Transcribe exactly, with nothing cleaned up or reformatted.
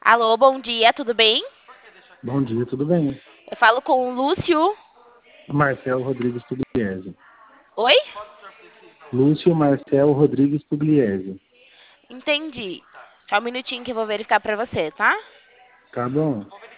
Alô, bom dia, tudo bem? Bom dia, tudo bem? Eu falo com o Lúcio. Marcelo Rodrigues Pugliese. Oi? Lúcio Marcelo Rodrigues Pugliese. Entendi. Só um minutinho que eu vou verificar pra você, tá? Tá bom?